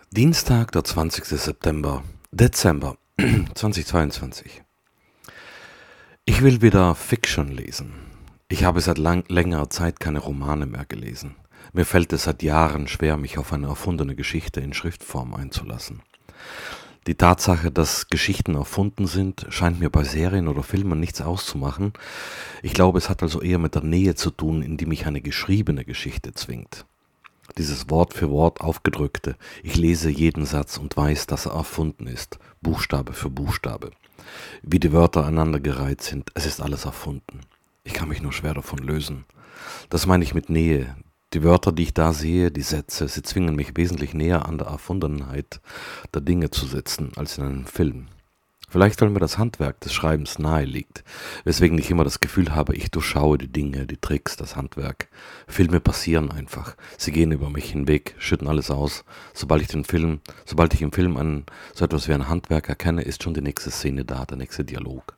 Dienstag, der 20. Dezember 2022. Ich will wieder Fiction lesen. Ich habe seit längerer Zeit keine Romane mehr gelesen. Mir fällt es seit Jahren schwer, mich auf eine erfundene Geschichte in Schriftform einzulassen. Die Tatsache, dass Geschichten erfunden sind, scheint mir bei Serien oder Filmen nichts auszumachen. Ich glaube, es hat also eher mit der Nähe zu tun, in die mich eine geschriebene Geschichte zwingt. Dieses Wort für Wort aufgedrückte, ich lese jeden Satz und weiß, dass er erfunden ist, Buchstabe für Buchstabe. Wie die Wörter aneinandergereiht sind, es ist alles erfunden. Ich kann mich nur schwer davon lösen. Das meine ich mit Nähe. Die Wörter, die ich da sehe, die Sätze, sie zwingen mich wesentlich näher an der Erfundenheit der Dinge zu sitzen, als in einem Film. Vielleicht, weil mir das Handwerk des Schreibens nahe liegt, weswegen ich immer das Gefühl habe, ich durchschaue die Dinge, die Tricks, das Handwerk. Filme passieren einfach. Sie gehen über mich hinweg, schütten alles aus. Sobald ich im Film so etwas wie ein Handwerk erkenne, ist schon die nächste Szene da, der nächste Dialog.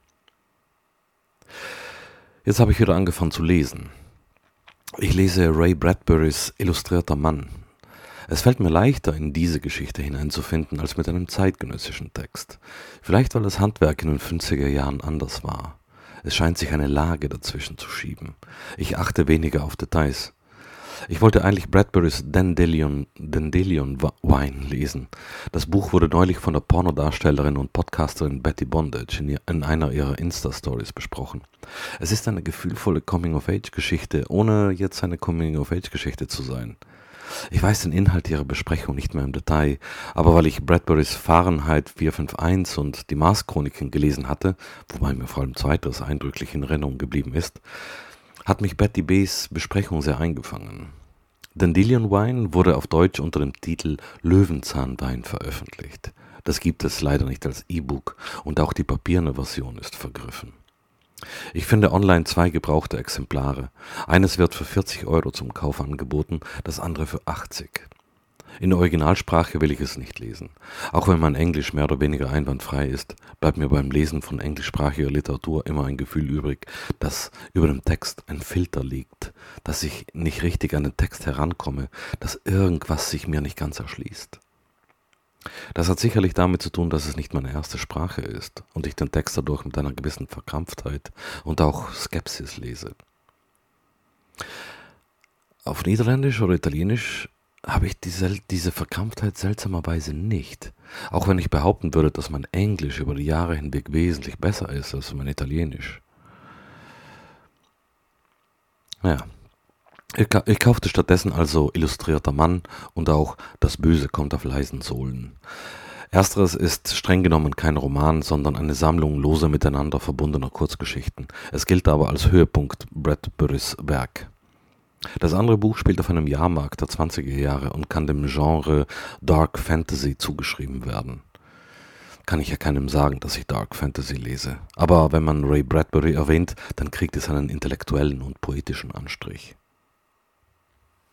Jetzt habe ich wieder angefangen zu lesen. Ich lese Ray Bradburys Illustrierter Mann. Es fällt mir leichter, in diese Geschichte hineinzufinden, als mit einem zeitgenössischen Text. Vielleicht, weil das Handwerk in den 50er Jahren anders war. Es scheint sich eine Lage dazwischen zu schieben. Ich achte weniger auf Details. Ich wollte eigentlich Bradburys Dandelion Wine lesen. Das Buch wurde neulich von der Pornodarstellerin und Podcasterin Betty Bondage in einer ihrer Insta-Stories besprochen. Es ist eine gefühlvolle Coming-of-Age-Geschichte, ohne jetzt eine Coming-of-Age-Geschichte zu sein. Ich weiß den Inhalt ihrer Besprechung nicht mehr im Detail, aber weil ich Bradburys Fahrenheit 451 und die Mars-Chroniken gelesen hatte, wobei mir vor allem zweiteres eindrücklich in Erinnerung geblieben ist, hat mich Betty B's Besprechung sehr eingefangen. Dandelion Wine wurde auf Deutsch unter dem Titel Löwenzahnwein veröffentlicht. Das gibt es leider nicht als E-Book und auch die papierne Version ist vergriffen. Ich finde online 2 gebrauchte Exemplare. Eines wird für 40 € zum Kauf angeboten, das andere für 80. In der Originalsprache will ich es nicht lesen. Auch wenn mein Englisch mehr oder weniger einwandfrei ist, bleibt mir beim Lesen von englischsprachiger Literatur immer ein Gefühl übrig, dass über dem Text ein Filter liegt, dass ich nicht richtig an den Text herankomme, dass irgendwas sich mir nicht ganz erschließt. Das hat sicherlich damit zu tun, dass es nicht meine erste Sprache ist und ich den Text dadurch mit einer gewissen Verkrampftheit und auch Skepsis lese. Auf Niederländisch oder Italienisch habe ich diese Verkrampftheit seltsamerweise nicht. Auch wenn ich behaupten würde, dass mein Englisch über die Jahre hinweg wesentlich besser ist als mein Italienisch. Naja. Ich kaufte stattdessen also Illustrierter Mann und auch Das Böse kommt auf leisen Sohlen. Ersteres ist streng genommen kein Roman, sondern eine Sammlung lose miteinander verbundener Kurzgeschichten. Es gilt aber als Höhepunkt Bradburys Werk. Das andere Buch spielt auf einem Jahrmarkt der 20er Jahre und kann dem Genre Dark Fantasy zugeschrieben werden. Kann ich ja keinem sagen, dass ich Dark Fantasy lese. Aber wenn man Ray Bradbury erwähnt, dann kriegt es einen intellektuellen und poetischen Anstrich.